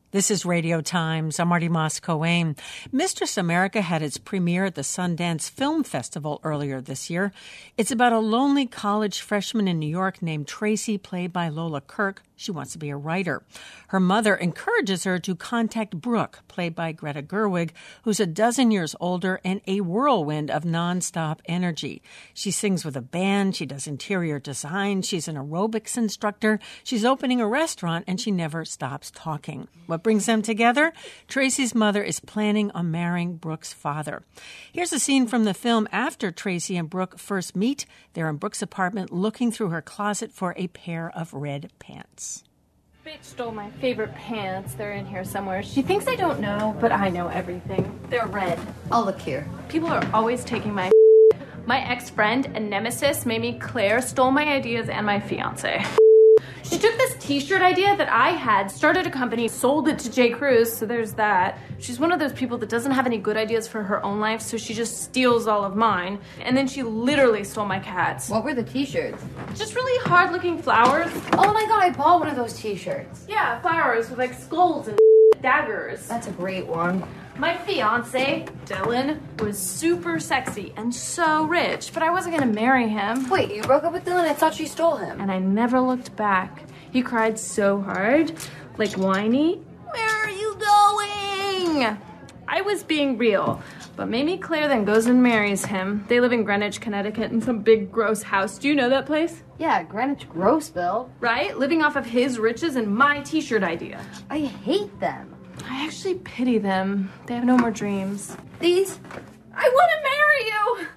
This is Radio Times. I'm Marty Moss-Coane. Mistress America had its premiere at the Sundance Film Festival earlier this year. It's about a lonely college freshman in New York named Tracy, played by Lola Kirk. She wants to be a writer. Her mother encourages her to contact Brooke, played by Greta Gerwig, who's a dozen years older and a whirlwind of nonstop energy. She sings with a band. She does interior design. She's an aerobics instructor. She's opening a restaurant, and she never stops talking. What brings them together? Tracy's mother is planning on marrying Brooke's father. Here's a scene from the film after Tracy and Brooke first meet. They're in Brooke's apartment looking through her closet for a pair of red pants. Bitch stole my favorite pants. They're in here somewhere. She thinks I don't know, but I know everything. They're red. I'll look here. People are always taking my My ex-friend and nemesis, Mamie Claire, stole my ideas and my fiance. She took this t-shirt idea that I had, started a company, sold it to J. Cruz, so there's that. She's one of those people that doesn't have any good ideas for her own life, so she just steals all of mine. And then she literally stole my cats. What were the t-shirts? Just really hard-looking flowers. Oh my god, I bought one of those t-shirts. Yeah, flowers with like skulls and daggers. That's a great one. My fiance, Dylan, was super sexy and so rich, but I wasn't gonna marry him. Wait, you broke up with Dylan? I thought she stole him. And I never looked back. He cried so hard, like whiny. Where are you going? I was being real, but Mamie Claire then goes and marries him. They live in Greenwich, Connecticut in some big gross house. Do you know that place? Yeah, Greenwich Grossville. Right? Living off of his riches and my t-shirt idea. I hate them. I actually pity them. They have no more dreams. These? I want to marry you!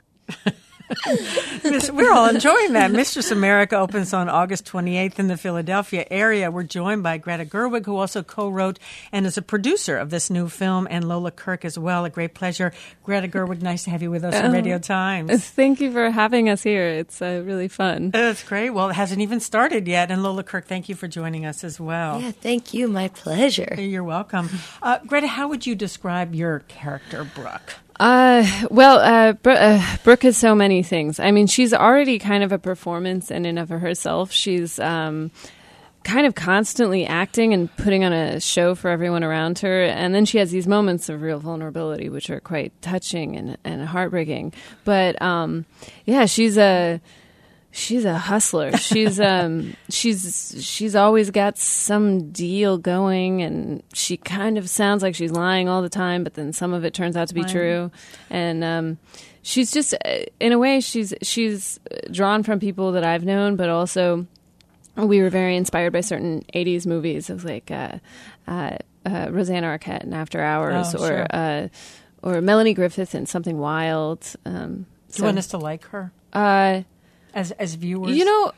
We're all enjoying that. Mistress America opens on August 28th in the Philadelphia area. We're joined by Greta Gerwig, who also co-wrote and is a producer of this new film, and Lola Kirk as well. A great pleasure. Greta Gerwig, nice to have you with us on Radio Times. Thank you for having us here. It's really fun. That's great. Well, it hasn't even started yet. And Lola Kirk, thank you for joining us as well. Yeah, thank you. My pleasure. You're welcome. Greta, how would you describe your character, Brooke? Brooke is so many things. I mean, she's already kind of a performance in and of herself. She's kind of constantly acting and putting on a show for everyone around her. And then she has these moments of real vulnerability, which are quite touching and heartbreaking. But yeah, she's a hustler. She's always got some deal going, and she kind of sounds like she's lying all the time, but then some of it turns out to be true. And she's just, in a way, she's drawn from people that I've known, but also we were very inspired by certain 80s movies. It was like Rosanna Arquette in After Hours, or Melanie Griffith in Something Wild. Do you want us to like her? As viewers? You know,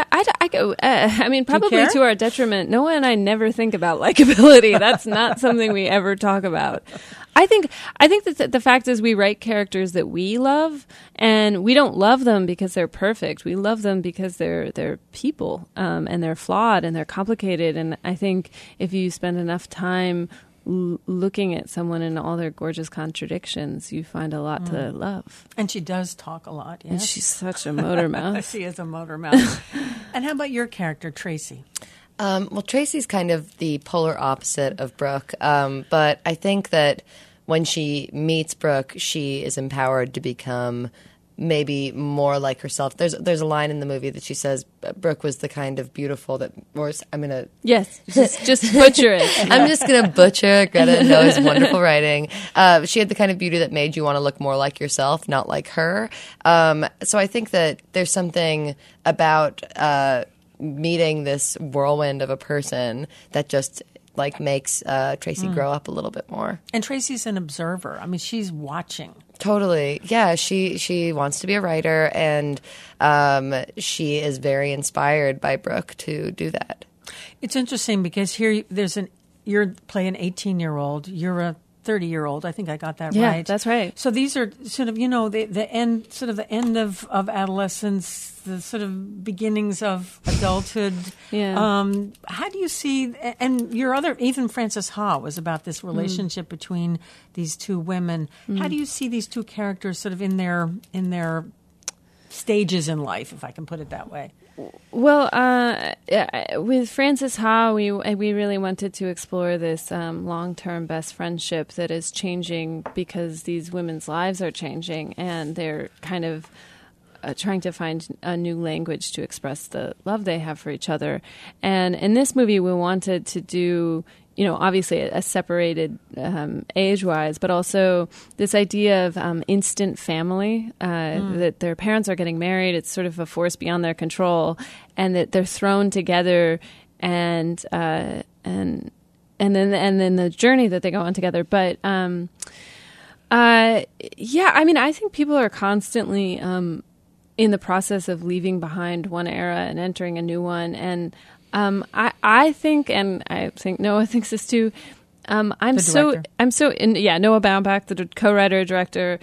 I mean, probably to our detriment. Noah and I never think about likability. That's not something we ever talk about. I think that the fact is we write characters that we love, and we don't love them because they're perfect. We love them because they're people, and they're flawed and they're complicated. And I think if you spend enough time looking at someone in all their gorgeous contradictions, you find a lot to love. And she does talk a lot, yes? And she's such a motor mouth. She is a motor mouth. And how about your character, Tracy? Well, Tracy's kind of the polar opposite of Brooke, but I think that when she meets Brooke, she is empowered to become maybe more like herself. There's a line in the movie that she says Brooke was the kind of beautiful that I'm gonna just butcher it. I'm just gonna butcher Greta Knows wonderful writing. She had the kind of beauty that made you want to look more like yourself, not like her. So I think that there's something about meeting this whirlwind of a person that just like makes Tracy grow up a little bit more. And Tracy's an observer. I mean, she's watching. Totally. Yeah, she wants to be a writer, and she is very inspired by Brooke to do that. It's interesting because here you're playing an 18-year-old. You're a 30-year-old. I think I got that right. Yeah, that's right. So these are sort of, the end of adolescence, the sort of beginnings of adulthood. Yeah. How do you see, and even Frances Ha was about this relationship between these two women. How do you see these two characters sort of in their stages in life, if I can put it that way? Well, with Frances Ha, we really wanted to explore this long-term best friendship that is changing because these women's lives are changing, and they're kind of trying to find a new language to express the love they have for each other. And in this movie, we wanted to do, obviously a separated age-wise, but also this idea of instant family, that their parents are getting married. It's sort of a force beyond their control, and that they're thrown together, and then the journey that they go on together. But I think people are constantly in the process of leaving behind one era and entering a new one, and I think, and I think Noah thinks this too. Noah Baumbach, the co-writer director.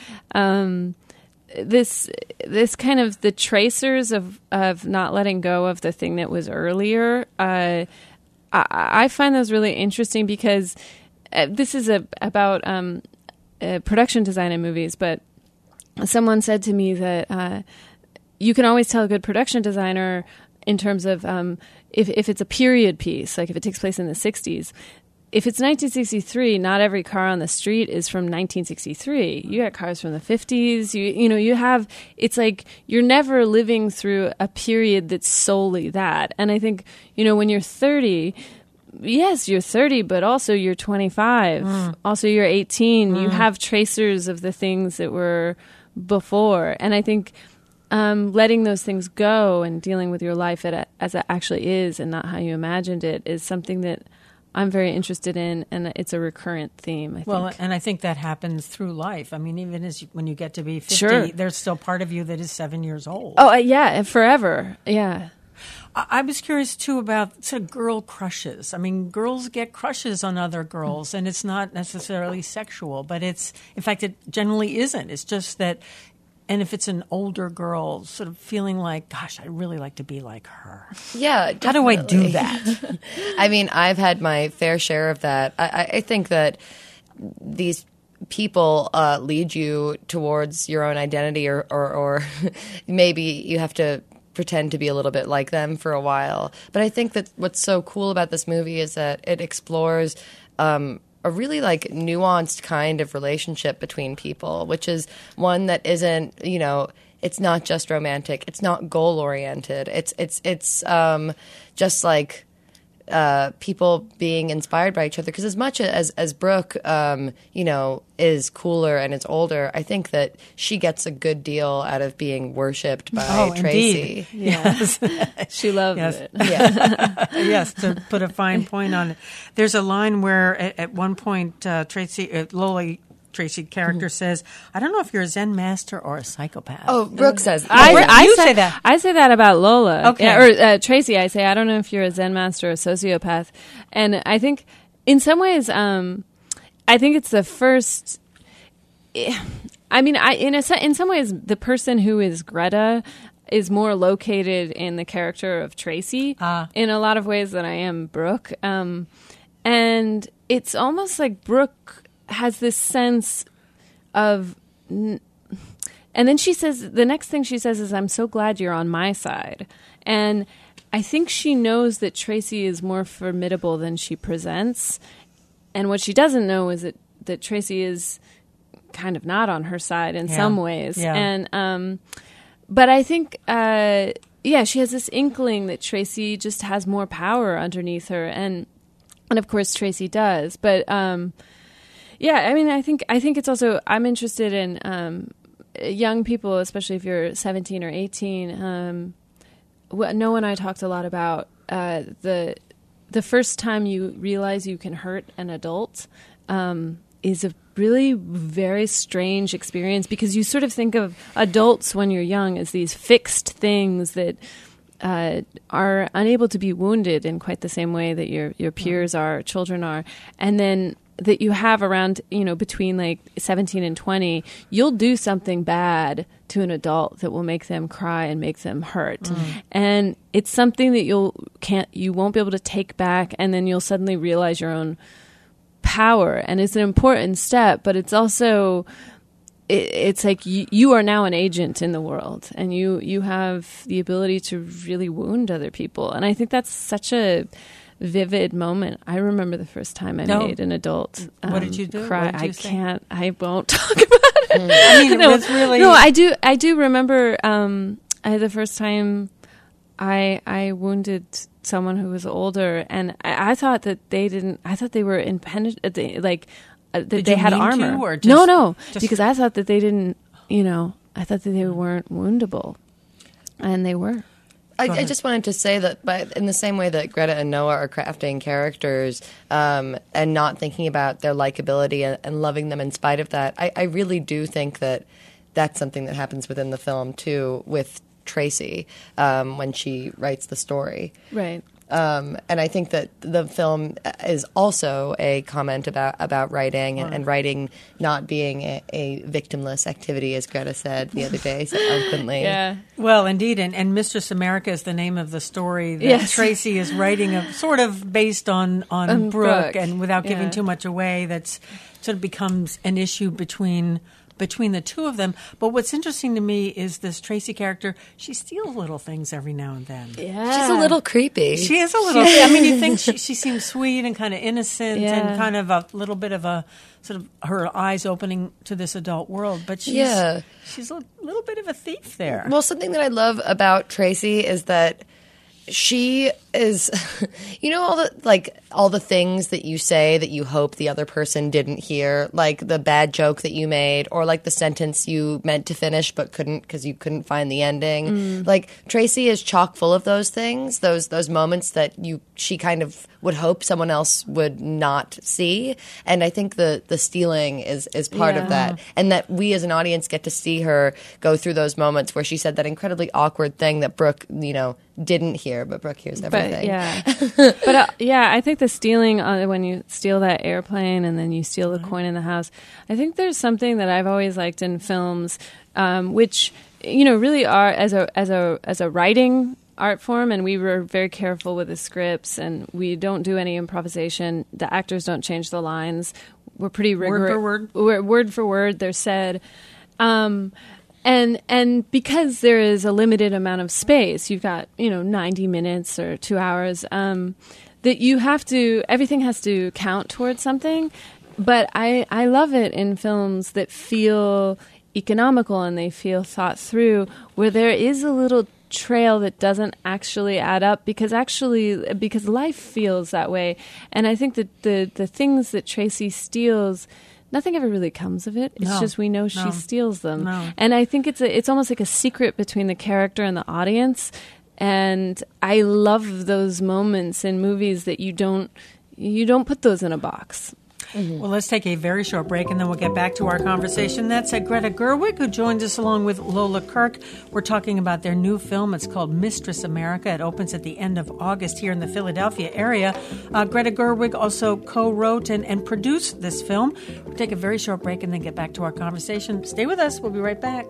This kind of the tracers of not letting go of the thing that was earlier. I find those really interesting because this is about production design in movies. But someone said to me that you can always tell a good production designer in terms of if it's a period piece, like if it takes place in the 60s. If it's 1963, not every car on the street is from 1963. You got cars from the 50s. You have, it's like you're never living through a period that's solely that. And I think, when you're 30, yes, you're 30, but also you're 25. Also you're 18. You have tracers of the things that were before. And I think letting those things go and dealing with your life as it actually is and not how you imagined it is something that I'm very interested in, and it's a recurrent theme, I think. Well, and I think that happens through life. I mean, even when you get to be 50, sure, there's still part of you that is 7 years old. Oh, yeah, forever, yeah. I was curious, too, about sort of girl crushes. I mean, girls get crushes on other girls, and it's not necessarily sexual, but in fact, it generally isn't. It's just that, and if it's an older girl, sort of feeling like, gosh, I'd really like to be like her. Yeah, definitely. How do I do that? I mean, I've had my fair share of that. I think that these people lead you towards your own identity, or maybe you have to pretend to be a little bit like them for a while. But I think that what's so cool about this movie is that it explores a really nuanced kind of relationship between people, which is one that isn't, it's not just romantic. It's not goal oriented. It's just like people being inspired by each other. Because as much as Brooke, is cooler and is older, I think that she gets a good deal out of being worshipped by Tracy. Indeed. Yes. She loves it. Yeah. Yes, to put a fine point on it. There's a line where at one point Tracy character says, I don't know if you're a Zen master or a psychopath. Oh, Brooke says that. I say that. I say that about Lola. Okay. Yeah, or Tracy, I say, I don't know if you're a Zen master or a sociopath. And I think in some ways, I think it's the first... I mean, in some ways, the person who is Greta is more located in the character of Tracy in a lot of ways than I am Brooke. And it's almost like Brooke has this sense of... And then she says, the next thing she says is, I'm so glad you're on my side. And I think she knows that Tracy is more formidable than she presents. And what she doesn't know is that Tracy is kind of not on her side in some ways. Yeah. And but I think she has this inkling that Tracy just has more power underneath her, and of course Tracy does. But I mean, I think it's also, I'm interested in young people, especially if you're 17 or 18. Noah and I talked a lot about the first time you realize you can hurt an adult is a really very strange experience, because you sort of think of adults when you're young as these fixed things that are unable to be wounded in quite the same way that your peers are, children are. And then that you have around, between like 17 and 20, you'll do something bad to an adult that will make them cry and make them hurt. And it's something that you won't be able to take back, and then you'll suddenly realize your own power. And it's an important step, but it's also it's like you are now an agent in the world, and you have the ability to really wound other people. And I think that's such a vivid moment. I remember the first time I made an adult what did you do? cry. What did you I won't talk about it. I mean, it was really... No, I do remember the first time I wounded someone who was older, and I thought that they didn't. I thought they were independent. That they had armor. Or just, because I thought that they didn't. I thought that they weren't woundable, and they were. I just wanted to say that, in the same way that Greta and Noah are crafting characters and not thinking about their likability and loving them in spite of that, I really do think that that's something that happens within the film too with Tracy when she writes the story. Right. And I think that the film is also a comment about writing and writing not being a victimless activity, as Greta said the other day so eloquently. Yeah. Well, indeed. And Mistress America is the name of the story that Tracy is writing, sort of based on Brooke, and without giving too much away, that's sort of becomes an issue between the two of them. But what's interesting to me is this Tracy character. She steals little things every now and then. Yeah. She's a little creepy. She is a little... I mean, you think she seems sweet and kind of innocent and kind of a little bit of a sort of her eyes opening to this adult world. But she's a little bit of a thief there. Well, something that I love about Tracy is that she is, all the things that you say that you hope the other person didn't hear, like the bad joke that you made, or like the sentence you meant to finish but couldn't because you couldn't find the ending. Like Tracy is chock full of those things, those moments that she kind of would hope someone else would not see. And I think the stealing is part of that, and that we as an audience get to see her go through those moments where she said that incredibly awkward thing that Brooke, didn't hear, but Brooke hears everything. I think the stealing, when you steal that airplane and then you steal the coin in the house, I think there's something that I've always liked in films, which really are as a writing art form, and we were very careful with the scripts, and we don't do any improvisation. The actors don't change the lines. We're pretty rigorous. Word for word, they're said. And because there is a limited amount of space, you've got 90 minutes or 2 hours, that you have to, everything has to count towards something. But I love it in films that feel economical and they feel thought through, where there is a little trail that doesn't actually add up because life feels that way. And I think that the things that Tracy steals, nothing ever really comes of it. It's just we know she steals them. And I think it's almost like a secret between the character and the audience. And I love those moments in movies that you don't put those in a box. Mm-hmm. Well, let's take a very short break, and then we'll get back to our conversation. That's Greta Gerwig, who joins us along with Lola Kirk. We're talking about their new film. It's called Mistress America. It opens at the end of August here in the Philadelphia area. Greta Gerwig also co-wrote and produced this film. We'll take a very short break and then get back to our conversation. Stay with us. We'll be right back.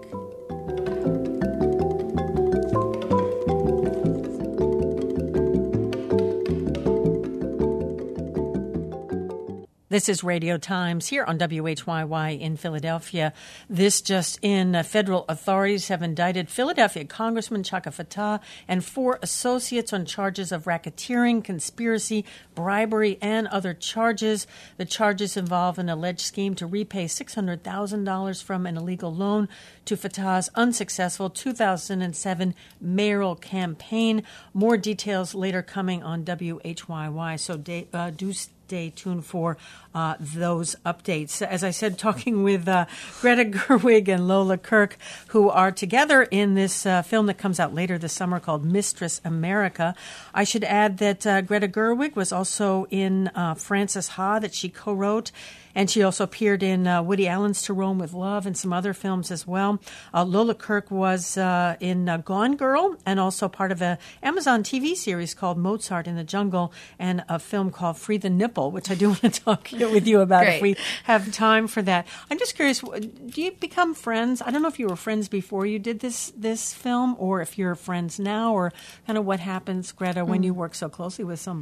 This is Radio Times here on WHYY in Philadelphia. This just in, federal authorities have indicted Philadelphia Congressman Chaka Fattah and 4 associates on charges of racketeering, conspiracy, bribery, and other charges. The charges involve an alleged scheme to repay $600,000 from an illegal loan to Fattah's unsuccessful 2007 mayoral campaign. More details later coming on WHYY, so do stay tuned for those updates. As I said, talking with Greta Gerwig and Lola Kirk, who are together in this film that comes out later this summer called Mistress America. I should add that Greta Gerwig was also in Frances Ha, that she co-wrote, and she also appeared in Woody Allen's To Rome with Love and some other films as well. Lola Kirk was in Gone Girl and also part of an Amazon TV series called Mozart in the Jungle and a film called Free the Nipple, which I do want to talk with you about if we have time for that. I'm just curious, do you become friends? I don't know if you were friends before you did this film or if you're friends now, or kind of what happens, Greta, when you work so closely with somebody.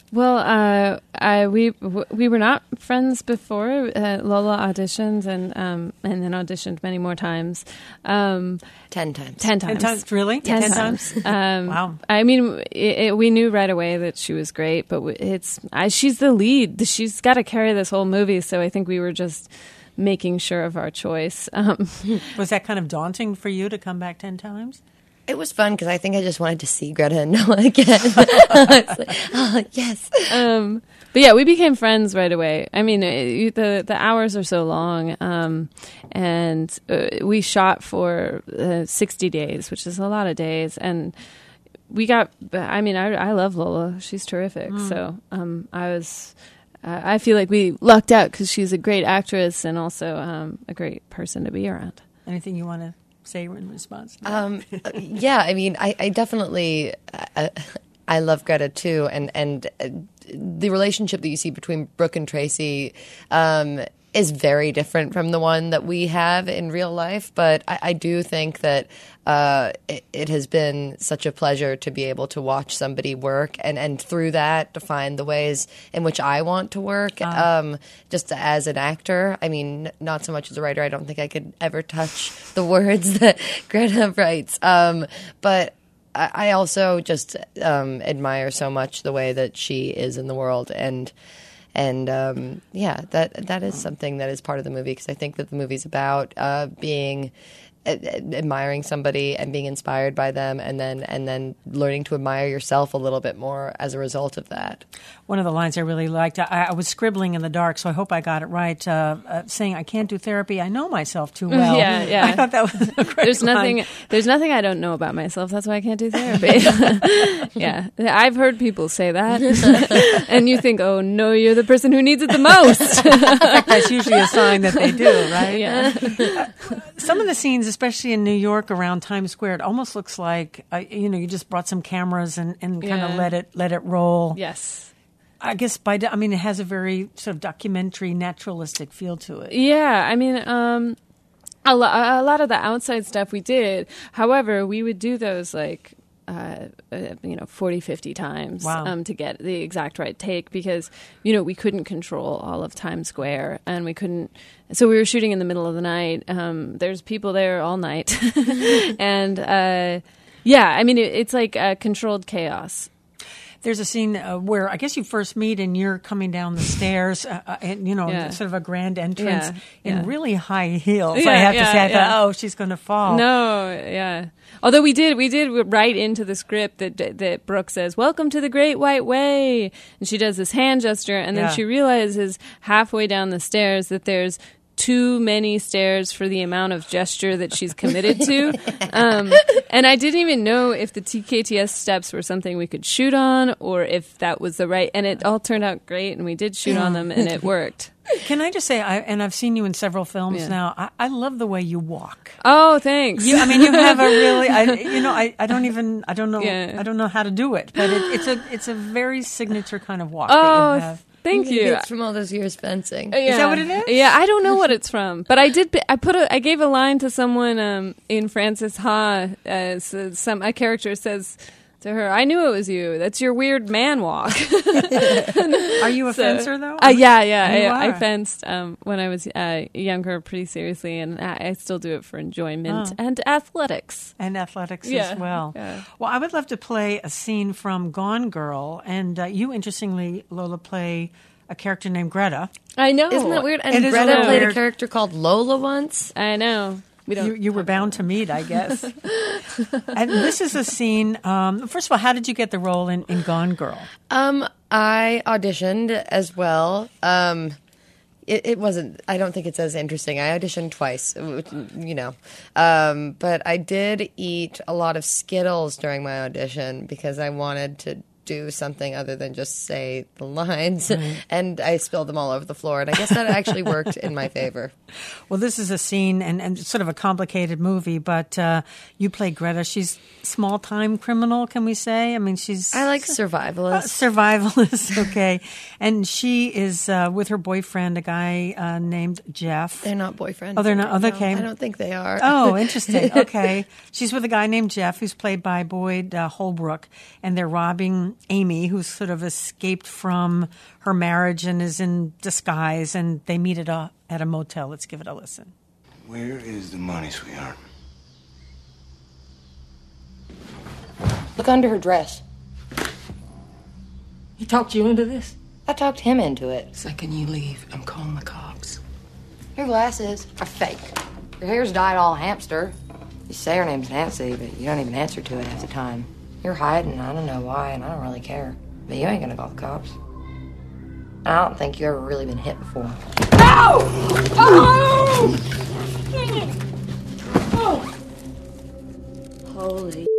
Well, we were not friends before. Lola auditioned and then auditioned many more times. 10 times. 10 times. 10 times, really? 10 times. Wow. I mean, we knew right away that she was great, but she's the lead. She's got to carry this whole movie, so I think we were just making sure of our choice. Was that kind of daunting for you to come back 10 times? It was fun because I think I just wanted to see Greta and Noah again. It's like, oh, yes. But yeah, we became friends right away. I mean, the hours are so long, and we shot for 60 days, which is a lot of days. And we got. I mean, I love Lola. She's terrific. So I feel like we lucked out because she's a great actress and also a great person to be around. Anything you want to say in response to that? Yeah, I mean, I definitely I love Greta too, and the relationship that you see between Brooke and Tracy is very different from the one that we have in real life. But I do think that it has been such a pleasure to be able to watch somebody work and through that to find the ways in which I want to work. Just as an actor, I mean, not so much as a writer. I don't think I could ever touch the words that Greta writes. But I also just admire so much the way that she is in the world, and yeah, that is something that is part of the movie, because I think that the movie's about admiring somebody and being inspired by them, and then learning to admire yourself a little bit more as a result of that. One of the lines I really liked, I was scribbling in the dark, so I hope I got it right, saying, "I can't do therapy. I know myself too well." Yeah. I thought that was a great line. There's nothing I don't know about myself. That's why I can't do therapy. Yeah, I've heard people say that, and you think, "Oh no, you're the person who needs it the most." That's usually a sign that they do, right? Yeah. Some of the scenes, especially in New York around Times Square, it almost looks like you just brought some cameras and kind of let it roll. Yes. I guess it has a very sort of documentary, naturalistic feel to it. Yeah, I mean, a lot of the outside stuff we did. However, we would do those 40, 50 times to get the exact right take, because, we couldn't control all of Times Square, and we couldn't. So we were shooting in the middle of the night. There's people there all night. And, it's like controlled chaos. There's a scene where I guess you first meet and you're coming down the stairs, sort of a grand entrance in really high heels. I have to say, I thought, she's going to fall. No, yeah. Although we did write into the script that Brooke says, "Welcome to the Great White Way," and she does this hand gesture, and then she realizes halfway down the stairs that there's too many stairs for the amount of gesture that she's committed to. And I didn't even know if the TKTS steps were something we could shoot on or if that was the right, and it all turned out great, and we did shoot on them, and it worked. Can I just say, I've seen you in several films now. I love the way you walk. Oh, thanks. You have a really, I don't know how to do it, but it's a very signature kind of walk that you have. Thank you. It's from all those years fencing. Is that what it is? Yeah, I don't know what it's from, but I did. I gave a line to someone in Frances Ha. A character says to her, "I knew it was you. That's your weird man walk." Are you a fencer though? Yeah. I fenced when I was younger, pretty seriously, and I still do it for enjoyment and athletics. And athletics as well. Yeah. Well, I would love to play a scene from Gone Girl, and you, interestingly, Lola, play a character named Greta. I know. Isn't that weird? And Greta played a character called Lola once. I know. You were bound to meet, I guess. And this is a scene. First of all, how did you get the role in Gone Girl? I auditioned as well. It wasn't. I don't think it's as interesting. I auditioned twice, but I did eat a lot of Skittles during my audition because I wanted to do something other than just say the lines, and I spilled them all over the floor, and I guess that actually worked in my favor. Well, this is a scene and sort of a complicated movie, but you play Greta. She's small-time criminal, can we say? I like survivalist. Survivalist, okay. And she is with her boyfriend, a guy named Jeff. They're not boyfriends. Oh, they're not? Oh, okay. I don't think they are. Oh, interesting. Okay. She's with a guy named Jeff, who's played by Boyd Holbrook, and they're robbing Amy, who's sort of escaped from her marriage and is in disguise, and they meet at a motel. Let's give it a listen. Where is the money, sweetheart? Look under her dress. He talked you into this? I talked him into it. Second you leave, I'm calling the cops. Your glasses are fake. Your hair's dyed all hamster. You say her name's Nancy, but you don't even answer to it half the time. You're hiding, I don't know why, and I don't really care. But you ain't gonna call the cops. I don't think you ever really been hit before. Ow! Oh! Oh! Holy.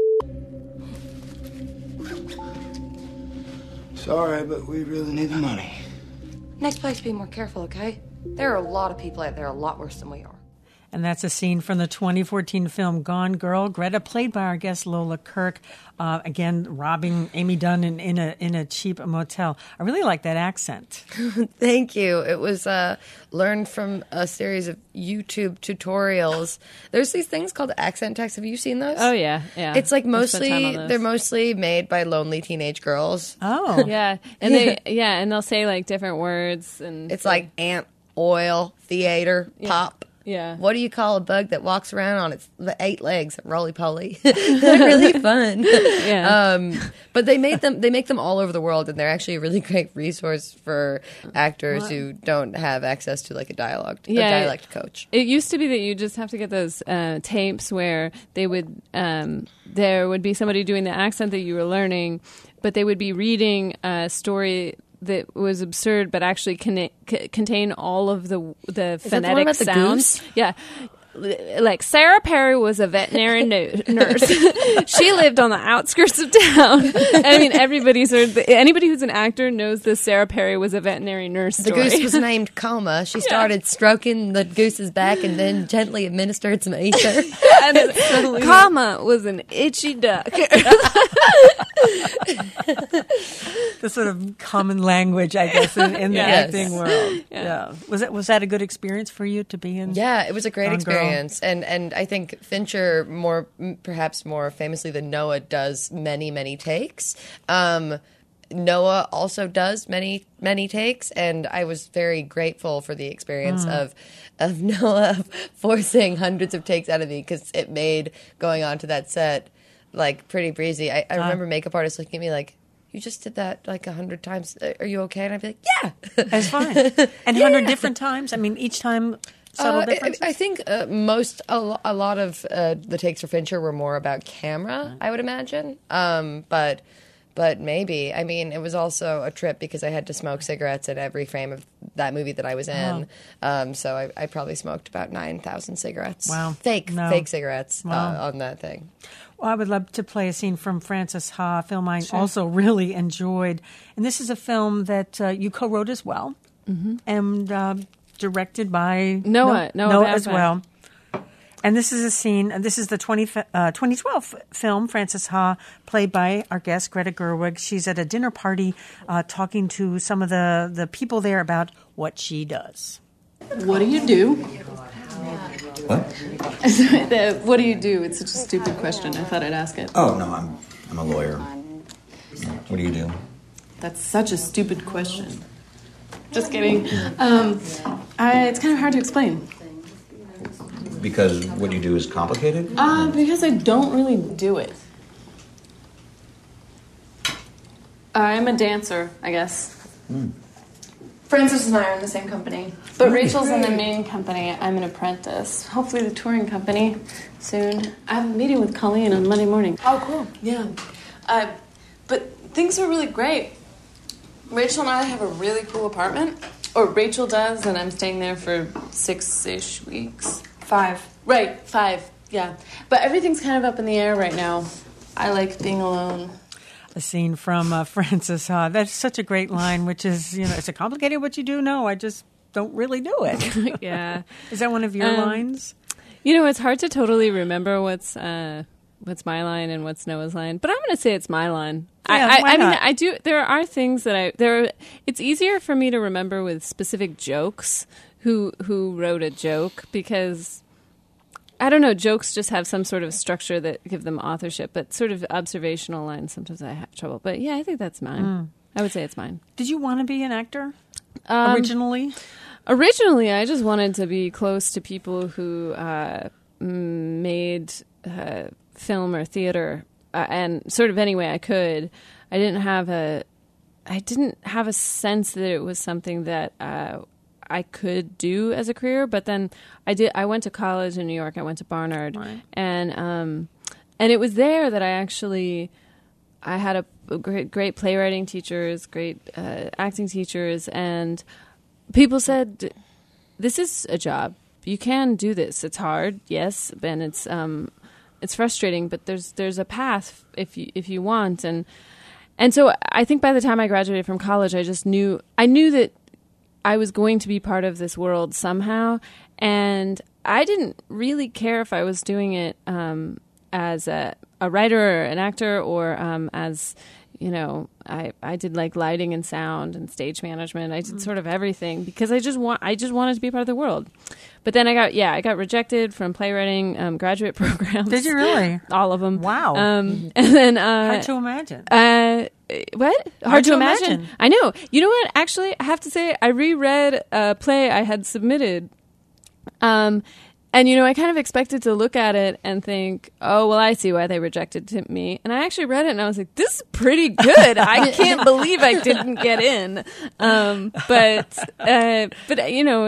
Sorry, but we really need the money. Next place, be more careful, okay? There are a lot of people out there a lot worse than we are. And that's a scene from the 2014 film Gone Girl. Greta, played by our guest Lola Kirk, again robbing Amy Dunn in a cheap motel. I really like that accent. Thank you. It was learned from a series of YouTube tutorials. There's these things called accent texts. Have you seen those? Oh yeah, yeah. It's like I spent time on those. they're mostly made by lonely teenage girls. Oh, Yeah, and and they'll say like different words, and It's like ant, oil, theater, pop. yeah. What do you call a bug that walks around on its 8 legs? Roly poly. They're really fun. Yeah. But they make them all over the world, and they're actually a really great resource for actors who don't have access to like a dialect coach. It used to be that you just have to get those tapes where they would there would be somebody doing the accent that you were learning, but they would be reading a story that was absurd, but actually contain all of the Is that the one phonetic about the sounds. goose? Yeah. Like Sarah Perry was a veterinary nurse. She lived on the outskirts of town. I mean, anybody who's an actor knows this Sarah Perry was a veterinary nurse The story. goose was named Coma. She started stroking the goose's back and then gently administered some ether. And Comma was an itchy duck. the sort of common language, I guess, in the Yes. acting world. Yeah. Was that a good experience for you to be in? Yeah, it was a great Gone Girl? experience, and I think Fincher perhaps more famously than Noah does many takes. Noah also does many takes, and I was very grateful for the experience of Noah forcing hundreds of takes out of me, because it made going on to that set like pretty breezy. I remember makeup artists looking at me like, "You just did that like 100 times. Are you okay?" And I'd be like, "Yeah, That's fine." And 100 different times? I mean, each time subtle differences? I think a lot of the takes for Fincher were more about camera, I would imagine. But maybe. I mean, it was also a trip because I had to smoke cigarettes at every frame of that movie that I was in. So I probably smoked about 9,000 cigarettes. Wow. Fake cigarettes Wow. on that thing. Well, I would love to play a scene from Frances Ha, a film I also really enjoyed. And this is a film that you co-wrote as well, and directed by Noah as Baumbach. well. And this is a scene, this is the 2012 film, Frances Ha, played by our guest, Greta Gerwig. She's at a dinner party talking to some of the people there about what she does. What do you do? What? What do you do? It's such a stupid question. I thought I'd ask it. Oh, no, I'm a lawyer. What do you do? That's such a stupid question. Just kidding. It's kind of hard to explain. Because what you do is complicated? Because I don't really do it. I'm a dancer, I guess. Frances and I are in the same company. But Rachel's in the main company. I'm an apprentice. Hopefully the touring company soon. I have a meeting with Colleen on Monday morning. Oh, cool. Yeah. But things are really great. Rachel and I have a really cool apartment. Or Rachel does, and I'm staying there for 6-ish weeks. 5. Right, 5, yeah. But everything's kind of up in the air right now. I like being alone. A scene from Frances Ha. That's such a great line, which is, is it complicated what you do? No, I just don't really do it. Yeah. Is that one of your lines? It's hard to totally remember what's my line and what's Noah's line, but I'm going to say it's my line. Yeah, why I mean, not? I do. There are things that it's easier for me to remember with specific jokes who wrote a joke, because I don't know, jokes just have some sort of structure that give them authorship, but sort of observational lines, sometimes I have trouble. But yeah, I think that's mine. I would say it's mine. Did you want to be an actor originally? Originally, I just wanted to be close to people who made film or theater, and sort of any way I could. I didn't have a sense that it was something that I could do as a career. But then I went to college in New York. I went to Barnard, right. And it was there that I had a great playwriting teachers, great acting teachers, and people said, "This is a job. You can do this. It's hard, yes, and it's frustrating, but there's a path if you want." And so I think by the time I graduated from college, I knew that I was going to be part of this world somehow, and I didn't really care if I was doing it as a writer or an actor, or as, you know, I did like lighting and sound and stage management. I did sort of everything because I just wanted to be part of the world. But then I got rejected from playwriting graduate programs. Did you really? All of them. Wow. And then hard to imagine. What? Hard to imagine. I know. You know what? Actually, I have to say I reread a play I had submitted. And, you know, I kind of expected to look at it and think, oh, well, I see why they rejected me. And I actually read it and I was like, this is pretty good. I can't believe I didn't get in. But you know,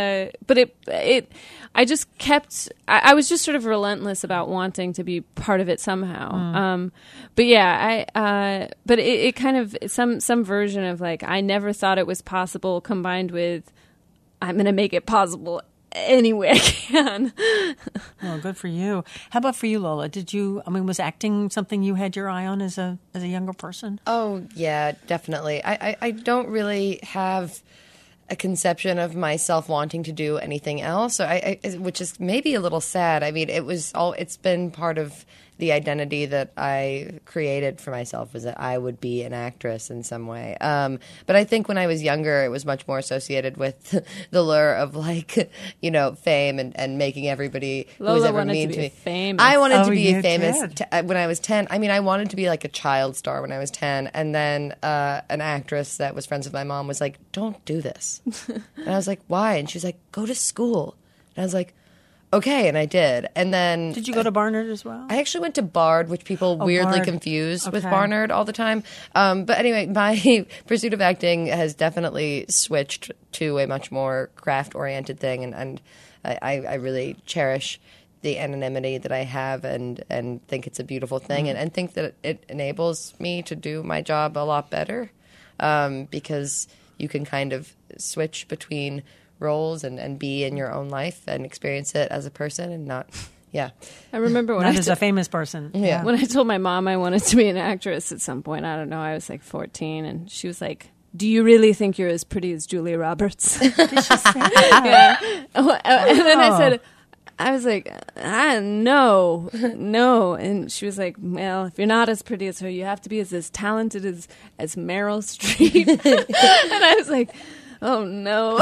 I just kept, I was just sort of relentless about wanting to be part of it somehow. But yeah, but it kind of, some version of like, I never thought it was possible combined with, I'm going to make it possible any way I can. Well, good for you. How about for you, Lola? Was acting something you had your eye on as a younger person? Oh, yeah, definitely. I don't really have a conception of myself wanting to do anything else, which is maybe a little sad. I mean, it's been part of the identity that I created for myself, was that I would be an actress in some way. But I think when I was younger, it was much more associated with the lure of, like, you know, fame and making everybody who was ever mean to me. Famous. I wanted to be famous when I was 10. I mean, I wanted to be like a child star when I was 10. And then an actress that was friends with my mom was like, don't do this. And I was like, why? And she was like, go to school. And I was like, okay, and I did. And then... Did you go to Barnard as well? I actually went to Bard, which people weirdly confuse with Barnard all the time. But anyway, my pursuit of acting has definitely switched to a much more craft-oriented thing, and I really cherish the anonymity that I have and think it's a beautiful thing, and think that it enables me to do my job a lot better, because you can kind of switch between roles and be in your own life and experience it as a person and not, yeah. I remember when as a famous person. Yeah. When I told my mom I wanted to be an actress at some point, I don't know, I was like 14, and she was like, do you really think you're as pretty as Julia Roberts? Did she say that? Yeah. And then I was like, no. And she was like, well, if you're not as pretty as her, you have to be as talented as Meryl Streep. And I was like, oh, no.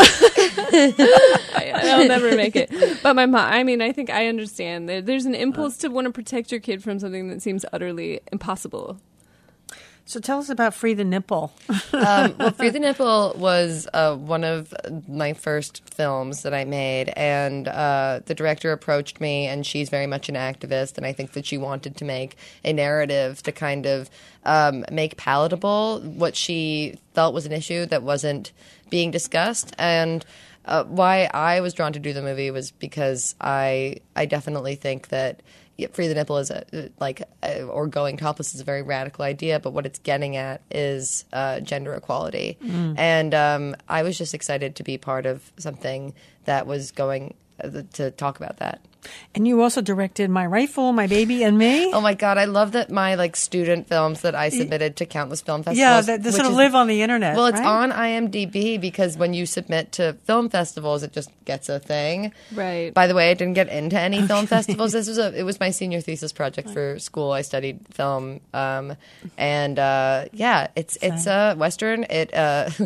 I'll never make it. But my mom, I mean, I think I understand. There's an impulse to want to protect your kid from something that seems utterly impossible. So tell us about Free the Nipple. Well, Free the Nipple was one of my first films that I made, and the director approached me, and she's very much an activist, and I think that she wanted to make a narrative to kind of make palatable what she felt was an issue that wasn't being discussed. And why I was drawn to do the movie was because I definitely think that Free the Nipple is or going topless is a very radical idea, but what it's getting at is gender equality. And I was just excited to be part of something that was going to talk about that. And you also directed My Rifle, My Baby, and Me. Oh my God, I love that my student films that I submitted to countless film festivals. Yeah, that sort of live on the internet. Well, it's right? on IMDb because when you submit to film festivals, it just gets a thing. Right. By the way, I didn't get into any film festivals. It was my senior thesis project for school. I studied film, and it's a Western.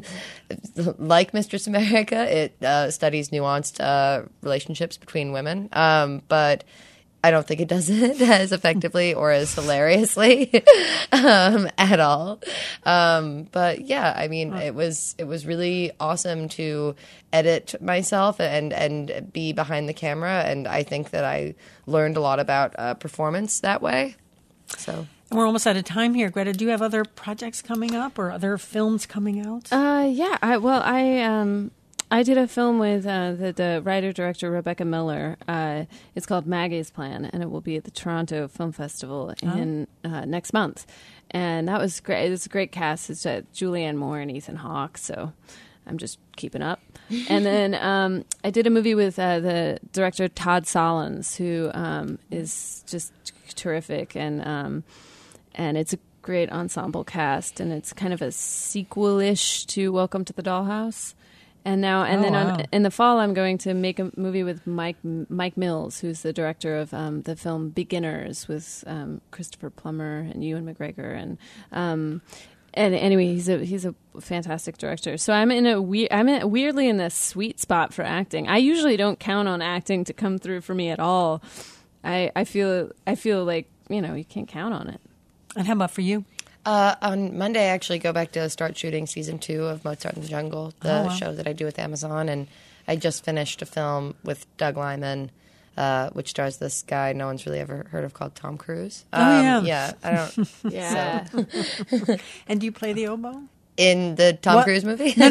like Mistress America, it studies nuanced relationships between women, but I don't think it does it as effectively or as hilariously at all. But yeah, I mean, it was really awesome to edit myself and be behind the camera, and I think that I learned a lot about performance that way. So. We're almost out of time here. Greta, do you have other projects coming up or other films coming out? Yeah. I did a film with the writer-director Rebecca Miller. It's called Maggie's Plan, and it will be at the Toronto Film Festival in next month. And that was great. It's a great cast. It's Julianne Moore and Ethan Hawke, so I'm just keeping up. And then I did a movie with the director Todd Solondz, who is just terrific, and it's a great ensemble cast, and it's kind of a sequel-ish to Welcome to the Dollhouse. And now, in the fall, I'm going to make a movie with Mike Mills, who's the director of the film Beginners with Christopher Plummer and Ewan McGregor, and anyway, he's a fantastic director. So I'm weirdly in the sweet spot for acting. I usually don't count on acting to come through for me at all. I feel like you can't count on it. And how about for you? On Monday, I actually go back to start shooting season 2 of Mozart in the Jungle, the show that I do with Amazon. And I just finished a film with Doug Liman, which stars this guy no one's really ever heard of called Tom Cruise. Yeah, I don't. Yeah. So. And do you play the oboe? In the Tom Cruise movie? No, in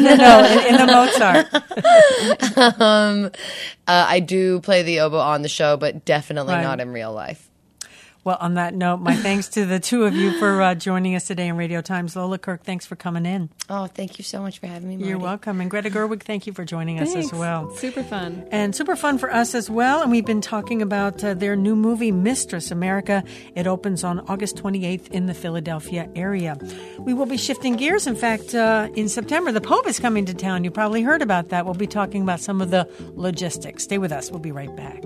the Mozart. I do play the oboe on the show, but definitely not in real life. Well, on that note, my thanks to the two of you for joining us today in Radio Times. Lola Kirk, thanks for coming in. Oh, thank you so much for having me, Marty. You're welcome. And Greta Gerwig, thank you for joining us as well. Super fun. And super fun for us as well. And we've been talking about their new movie, Mistress America. It opens on August 28th in the Philadelphia area. We will be shifting gears. In fact, in September, the Pope is coming to town. You probably heard about that. We'll be talking about some of the logistics. Stay with us. We'll be right back.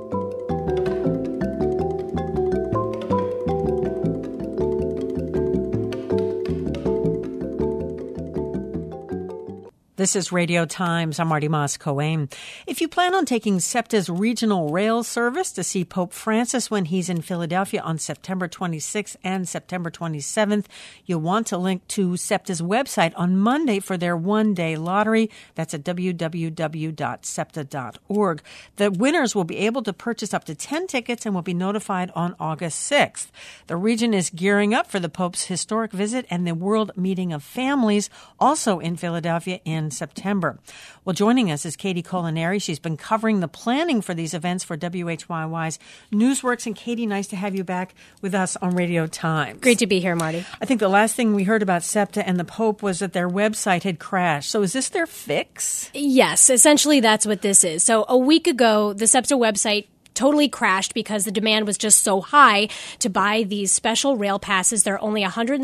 This is Radio Times. I'm Marty Moss-Coane. If you plan on taking SEPTA's regional rail service to see Pope Francis when he's in Philadelphia on September 26th and September 27th, you'll want to link to SEPTA's website on Monday for their one-day lottery. That's at www.septa.org. The winners will be able to purchase up to 10 tickets and will be notified on August 6th. The region is gearing up for the Pope's historic visit and the World Meeting of Families, also in Philadelphia in September. Well, joining us is Katie Culinary. She's been covering the planning for these events for WHYY's Newsworks. And Katie, nice to have you back with us on Radio Times. Great to be here, Marty. I think the last thing we heard about SEPTA and the Pope was that their website had crashed. So is this their fix? Yes, essentially that's what this is. So a week ago, the SEPTA website totally crashed because the demand was just so high to buy these special rail passes. There are only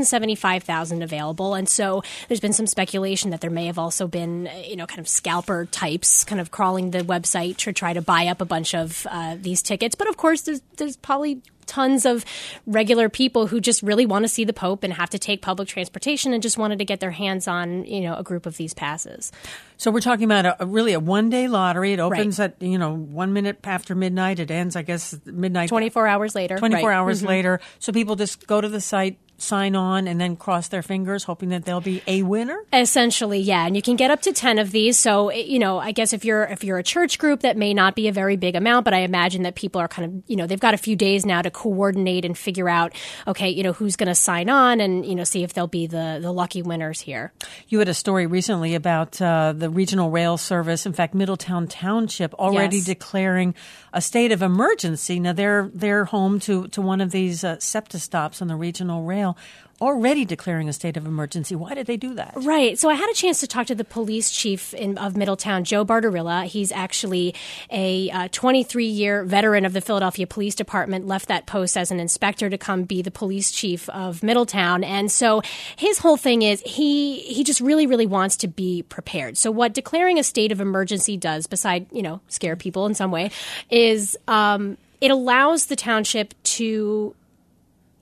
175,000 available. And so there's been some speculation that there may have also been, kind of scalper types kind of crawling the website to try to buy up a bunch of these tickets. But of course, there's probably tons of regular people who just really want to see the Pope and have to take public transportation and just wanted to get their hands on, a group of these passes. So we're talking about a one-day lottery. It opens at, 1 minute after midnight. It ends, I guess, midnight. 24 hours later. 24 hours later. So people just go to the site, sign on, and then cross their fingers, hoping that there'll be a winner? Essentially, yeah. And you can get up to 10 of these. So, I guess if you're a church group, that may not be a very big amount, but I imagine that people are kind of, they've got a few days now to coordinate and figure out, okay, who's going to sign on and, see if they'll be the lucky winners here. You had a story recently about the regional rail service. In fact, Middletown Township already declaring a state of emergency. Now, they're home to one of these SEPTA stops on the regional rail, already declaring a state of emergency. Why did they do that? Right. So I had a chance to talk to the police chief of Middletown, Joe Barbarilla. He's actually a 23-year veteran of the Philadelphia Police Department, left that post as an inspector to come be the police chief of Middletown. And so his whole thing is he just really, really wants to be prepared. So what declaring a state of emergency does, beside, scare people in some way, is it allows the township to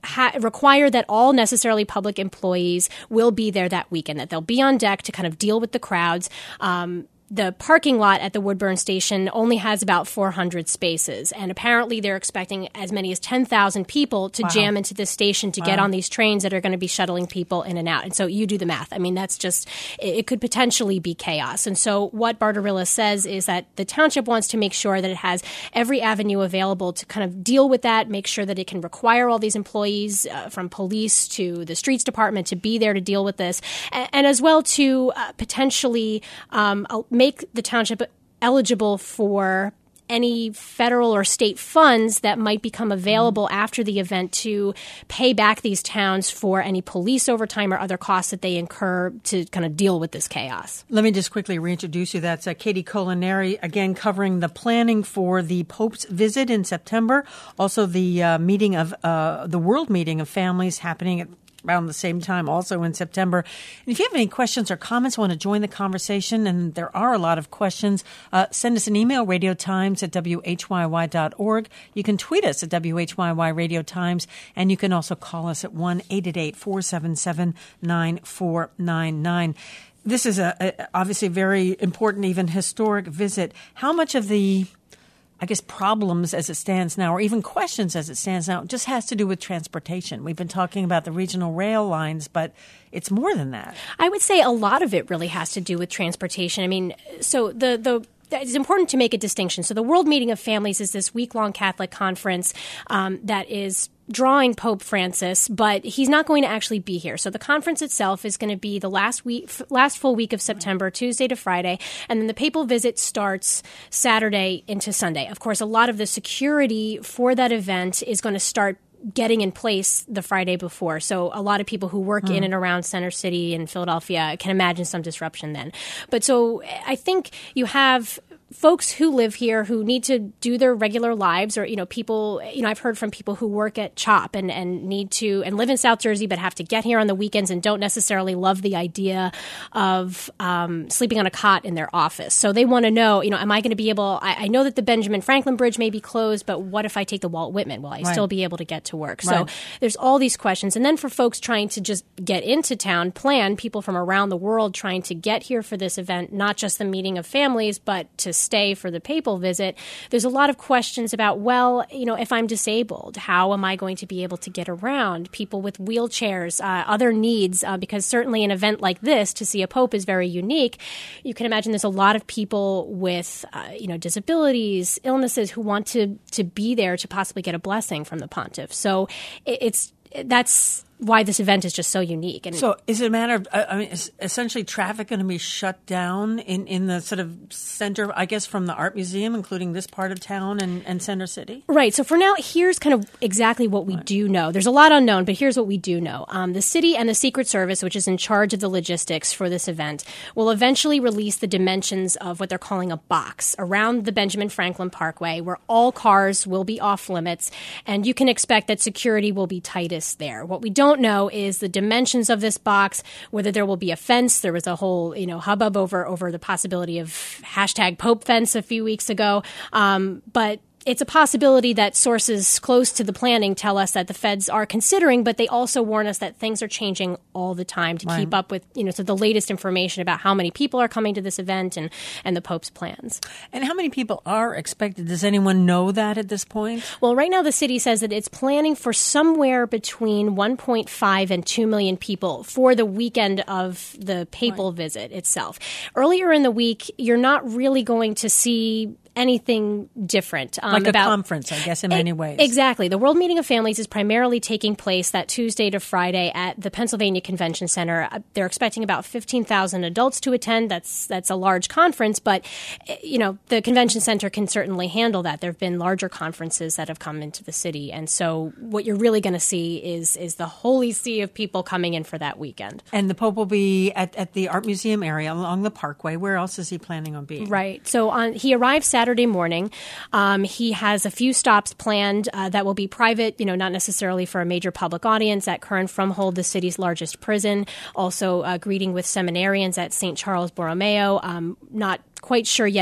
require that all necessarily public employees will be there that weekend, that they'll be on deck to kind of deal with the crowds. The parking lot at the Woodburn station only has about 400 spaces, and apparently they're expecting as many as 10,000 people to jam into this station to get on these trains that are going to be shuttling people in and out. And so you do the math. I mean, that's just, it could potentially be chaos. And so what Barbarella says is that the township wants to make sure that it has every avenue available to kind of deal with that, make sure that it can require all these employees from police to the streets department to be there to deal with this, and as well to potentially make the township eligible for any federal or state funds that might become available after the event to pay back these towns for any police overtime or other costs that they incur to kind of deal with this chaos. Let me just quickly reintroduce you. That's Katie Colinari, again, covering the planning for the Pope's visit in September. Also, the meeting of the World Meeting of Families happening at around the same time, also in September. And if you have any questions or comments, want to join the conversation, and there are a lot of questions, send us an email, radiotimes@whyy.org. You can tweet us at WHYY Radio Times, and you can also call us at 1-888-477-9499. This is obviously a very important, even historic visit. How much of the problems as it stands now, or even questions as it stands now, just has to do with transportation? We've been talking about the regional rail lines, but it's more than that. I would say a lot of it really has to do with transportation. I mean, so it's important to make a distinction. So the World Meeting of Families is this week-long Catholic conference that is drawing Pope Francis, but he's not going to actually be here. So the conference itself is going to be the last full week of September, Tuesday to Friday, and then the papal visit starts Saturday into Sunday. Of course, a lot of the security for that event is going to start getting in place the Friday before. So a lot of people who work in and around Center City and Philadelphia can imagine some disruption then. But so I think you have folks who live here who need to do their regular lives, or, people, I've heard from people who work at CHOP and need to, and live in South Jersey, but have to get here on the weekends and don't necessarily love the idea of sleeping on a cot in their office. So they want to know, am I going to be able, I know that the Benjamin Franklin Bridge may be closed, but what if I take the Walt Whitman? Will I still be able to get to work? Right. So there's all these questions. And then for folks trying to just get into town, people from around the world trying to get here for this event, not just the meeting of families, but to stay for the papal visit, there's a lot of questions about, if I'm disabled, how am I going to be able to get around? People with wheelchairs, other needs, because certainly an event like this, to see a pope, is very unique. You can imagine there's a lot of people with, disabilities, illnesses, who want to be there to possibly get a blessing from the pontiff. So that's why this event is just so unique. And so is it a matter of, is essentially traffic going to be shut down in the sort of center, I guess, from the art museum, including this part of town and Center City? Right. So for now, here's kind of exactly what we do know. There's a lot unknown, but here's what we do know. The city and the Secret Service, which is in charge of the logistics for this event, will eventually release the dimensions of what they're calling a box around the Benjamin Franklin Parkway, where all cars will be off limits, and you can expect that security will be tightest there. What we don't know is the dimensions of this box, whether there will be a fence. There was a whole, hubbub over the possibility of #Pope fence a few weeks ago. But it's a possibility that sources close to the planning tell us that the feds are considering, but they also warn us that things are changing all the time to keep up with, so the latest information about how many people are coming to this event and the Pope's plans. And how many people are expected? Does anyone know that at this point? Well, right now the city says that it's planning for somewhere between 1.5 and 2 million people for the weekend of the papal visit itself. Earlier in the week, you're not really going to see anything different. Like a conference, I guess, in many ways. Exactly. The World Meeting of Families is primarily taking place that Tuesday to Friday at the Pennsylvania Convention Center. They're expecting about 15,000 adults to attend. That's a large conference, but, the convention center can certainly handle that. There have been larger conferences that have come into the city. And so what you're really going to see is the holy sea of people coming in for that weekend. And the Pope will be at the Art Museum area along the Parkway. Where else is he planning on being? Right. So he arrives Saturday morning. He has a few stops planned that will be private, not necessarily for a major public audience at Curran Fromhold, the city's largest prison. Also greeting with seminarians at St. Charles Borromeo. Not quite sure yet that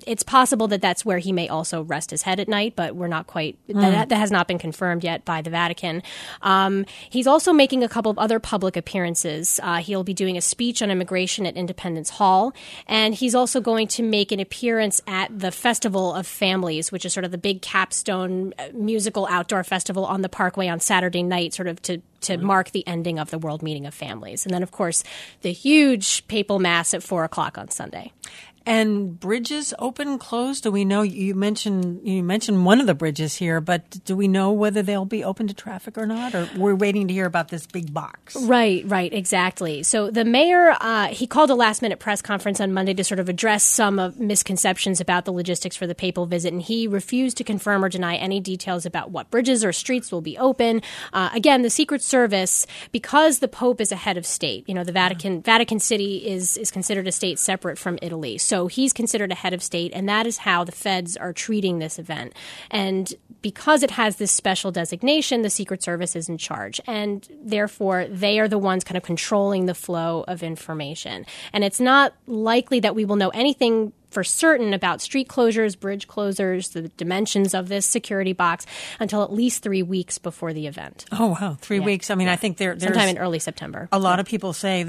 it's possible that that's where he may also rest his head at night, but we're not quite, that has not been confirmed yet by the Vatican. He's also making a couple of other public appearances. He'll be doing a speech on immigration at Independence Hall, and he's also going to make an appearance at the Festival of Families, which is sort of the big capstone musical outdoor festival on the Parkway on Saturday night, sort of to mark the ending of the World Meeting of Families. And then, of course, the huge papal mass at 4 o'clock on Sunday. And bridges open, closed? Do we know? You mentioned one of the bridges here, but do we know whether they'll be open to traffic or not? Or we're waiting to hear about this big box? Right, exactly. So the mayor, he called a last-minute press conference on Monday to sort of address some of misconceptions about the logistics for the papal visit, and he refused to confirm or deny any details about what bridges or streets will be open. Again, the Secret Service, because the Pope is a head of state, the Vatican City is considered a state separate from Italy. So he's considered a head of state, and that is how the feds are treating this event. And because it has this special designation, the Secret Service is in charge. And therefore, they are the ones kind of controlling the flow of information. And it's not likely that we will know anything for certain about street closures, bridge closures, the dimensions of this security box until at least 3 weeks before the event. Oh, wow. 3 weeks. I mean, I think there's sometime in early September. A lot of people say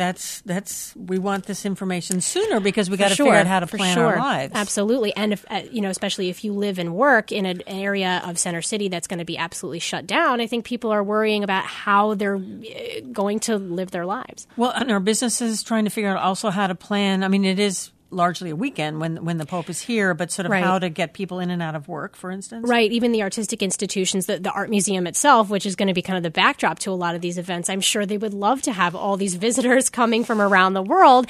we want this information sooner because we got to figure out how to plan our lives. Absolutely. And if, especially if you live and work in an area of Center City that's going to be absolutely shut down, I think people are worrying about how they're going to live their lives. Well, and our businesses trying to figure out also how to plan. I mean, it is largely a weekend when the Pope is here, but sort of how to get people in and out of work, for instance. Right. Even the artistic institutions, the art museum itself, which is going to be kind of the backdrop to a lot of these events, I'm sure they would love to have all these visitors coming from around the world,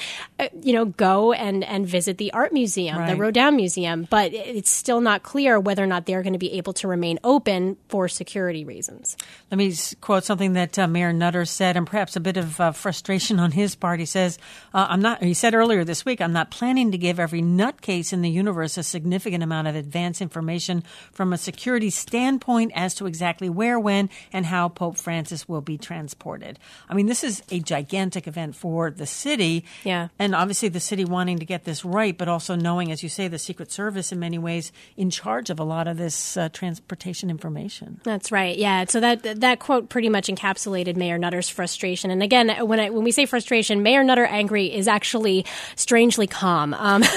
go and visit the art museum, the Rodin Museum. But it's still not clear whether or not they're going to be able to remain open for security reasons. Let me quote something that Mayor Nutter said, and perhaps a bit of frustration on his part. He says, he said earlier this week, I'm not planning to give every nutcase in the universe a significant amount of advance information from a security standpoint as to exactly where, when, and how Pope Francis will be transported. I mean, this is a gigantic event for the city. Yeah. And obviously the city wanting to get this right, but also knowing, as you say, the Secret Service in many ways in charge of a lot of this transportation information. That's right. Yeah. So that quote pretty much encapsulated Mayor Nutter's frustration. And again, when we say frustration, Mayor Nutter angry is actually strangely calm.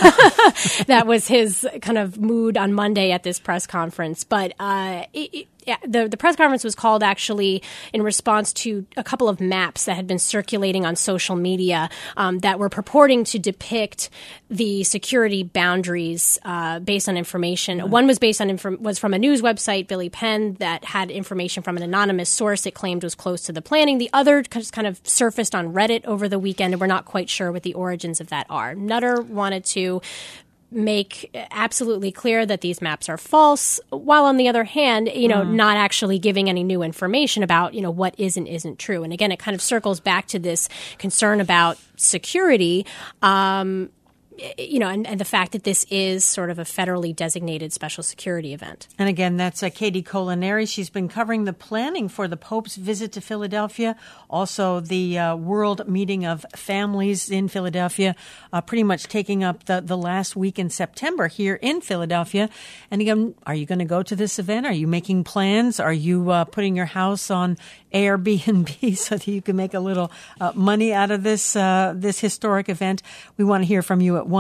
That was his kind of mood on Monday at this press conference. But the press conference was called actually in response to a couple of maps that had been circulating on social media that were purporting to depict the security boundaries based on information. Mm-hmm. One was was from a news website, Billy Penn, that had information from an anonymous source it claimed was close to the planning. The other just kind of surfaced on Reddit over the weekend, and we're not quite sure what the origins of that are. Nutter wanted to make absolutely clear that these maps are false, while on the other hand, not actually giving any new information about, what is and isn't true. And again, it kind of circles back to this concern about security, and the fact that this is sort of a federally designated special security event. And again, that's Katie Colaneri. She's been covering the planning for the Pope's visit to Philadelphia, also the World Meeting of Families in Philadelphia, pretty much taking up the last week in September here in Philadelphia. And again, are you going to go to this event? Are you making plans? Are you putting your house on Airbnb so that you can make a little money out of this historic event? We want to hear from you at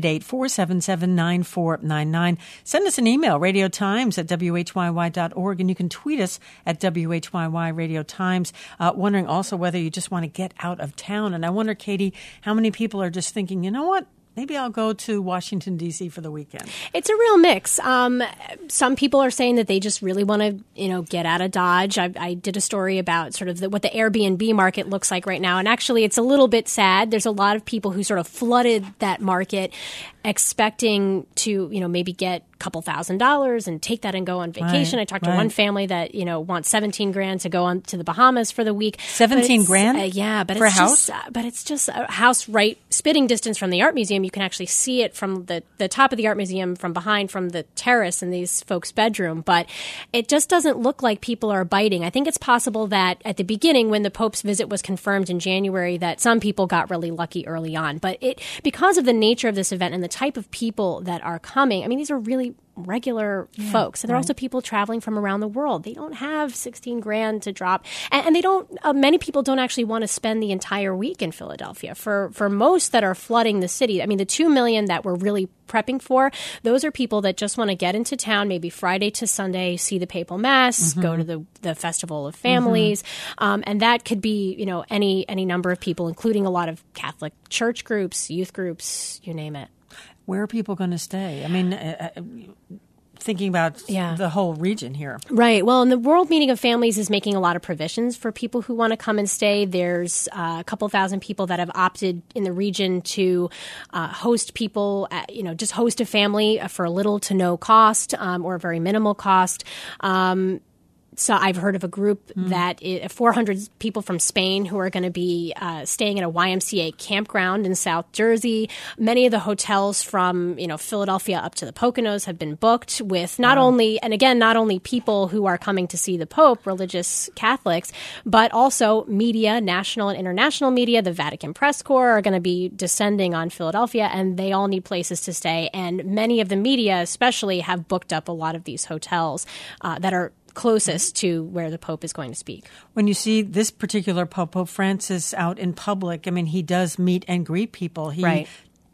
1-888-477-9499. Send us an email, radiotimes@whyy.org, and you can tweet us at WHYY Radio Times, wondering also whether you just want to get out of town. And I wonder, Katie, how many people are just thinking, you know what? Maybe I'll go to Washington, D.C. for the weekend. It's a real mix. Some people are saying that they just really want to, get out of Dodge. I did a story about sort of what the Airbnb market looks like right now. And actually, it's a little bit sad. There's a lot of people who sort of flooded that market expecting to, maybe get a couple $1,000s and take that and go on vacation. I talked to one family that, wants $17,000 to go on to the Bahamas for the week. $17,000? Yeah. But for a house? But it's just a house right spitting distance from the art museum. You can actually see it from the top of the art museum from behind, from the terrace in these folks' bedroom. But it just doesn't look like people are biting. I think it's possible that at the beginning, when the Pope's visit was confirmed in January, that some people got really lucky early on. But because of the nature of this event and the type of people that are coming, I mean, these are really regular folks. And there are also people traveling from around the world. They don't have 16 grand to drop. And they don't, many people don't actually want to spend the entire week in Philadelphia. For most that are flooding the city, I mean, the 2 million that we're really prepping for, those are people that just want to get into town, maybe Friday to Sunday, see the Papal Mass, go to the Festival of Families. And that could be, you know, any number of people, including a lot of Catholic church groups, youth groups, you name it. Where are people going to stay? I mean, thinking about the whole region here. Right. Well, and the World Meeting of Families is making a lot of provisions for people who want to come and stay. There's a couple thousand people that have opted in the region to host people, just host a family for little to no cost or very minimal cost. So I've heard of a group that 400 people from Spain who are going to be staying at a YMCA campground in South Jersey. Many of the hotels from, Philadelphia up to the Poconos have been booked with not only people who are coming to see the Pope, religious Catholics, but also media, national and international media. The Vatican Press Corps are going to be descending on Philadelphia, and they all need places to stay. And many of the media especially have booked up a lot of these hotels that are closest to where the Pope is going to speak. When you see this particular Pope, Pope Francis, out in public, I mean, he does meet and greet people. He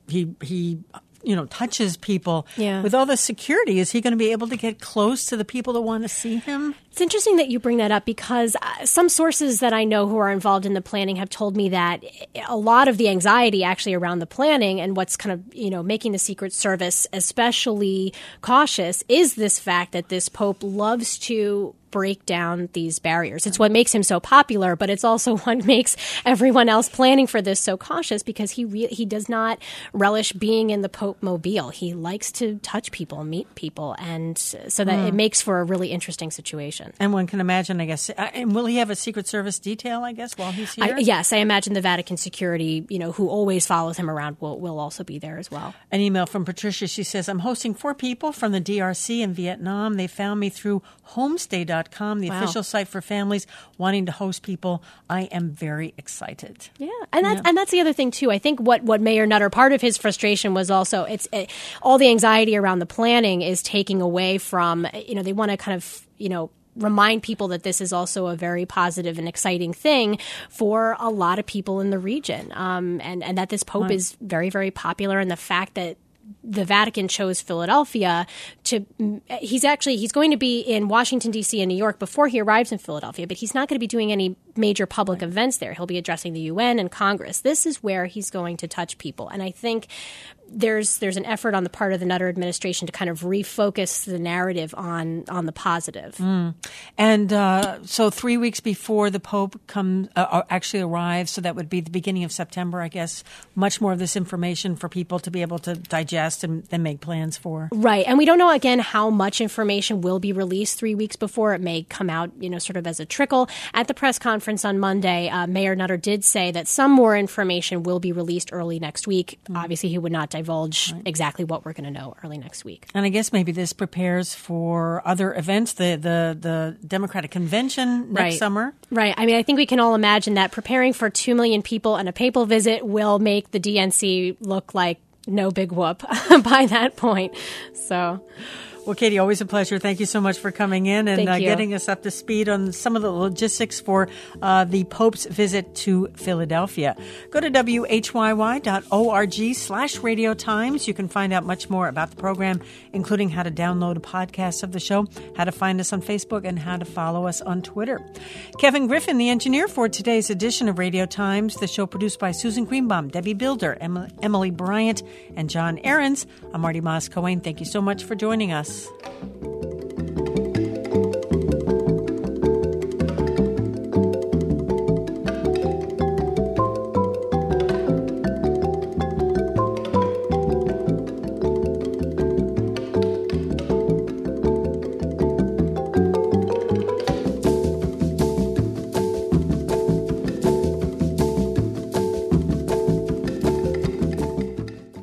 touches people. Yeah. With all the security, is he going to be able to get close to the people that want to see him? It's interesting that you bring that up because some sources that I know who are involved in the planning have told me that a lot of the anxiety actually around the planning and what's kind of, making the Secret Service especially cautious is this fact that this Pope loves to break down these barriers. It's what makes him so popular, but it's also what makes everyone else planning for this so cautious because he does not relish being in the Pope mobile. He likes to touch people, meet people, and so that it makes for a really interesting situation. And one can imagine, I guess, and will he have a Secret Service detail, I guess, while he's here? Yes, I imagine the Vatican security, who always follows him around will also be there as well. An email from Patricia. She says, I'm hosting 4 people from the DRC and Vietnam. They found me through homestay.com, the official site for families wanting to host people. I am very excited. Yeah, and that's the other thing, too. I think what Mayor Nutter, part of his frustration was also all the anxiety around the planning is taking away from, they want to kind of, remind people that this is also a very positive and exciting thing for a lot of people in the region, and that this Pope is very, very popular, and the fact that the Vatican chose Philadelphia he's going to be in Washington, D.C. and New York before he arrives in Philadelphia, but he's not going to be doing any major public events there. He'll be addressing the UN and Congress. This is where he's going to touch people. And I think there's an effort on the part of the Nutter administration to kind of refocus the narrative on the positive. And so 3 weeks before the Pope actually arrives, so that would be the beginning of September, I guess, much more of this information for people to be able to digest and then make plans for. Right. And we don't know, again, how much information will be released 3 weeks before. It may come out, sort of as a trickle. At the press conference on Monday, Mayor Nutter did say that some more information will be released early next week. Obviously, he would not divulge exactly what we're going to know early next week. And I guess maybe this prepares for other events, the Democratic Convention next summer. Right. I mean, I think we can all imagine that preparing for 2 million people and a papal visit will make the DNC look like no big whoop by that point. So... Well, Katie, always a pleasure. Thank you so much for coming in and getting us up to speed on some of the logistics for the Pope's visit to Philadelphia. Go to whyy.org/Radio Times. You can find out much more about the program, including how to download a podcast of the show, how to find us on Facebook, and how to follow us on Twitter. Kevin Griffin, the engineer for today's edition of Radio Times, the show produced by Susan Greenbaum, Debbie Builder, Emily Bryant, and John Ahrens. I'm Marty Moss-Cohen. Thank you so much for joining us.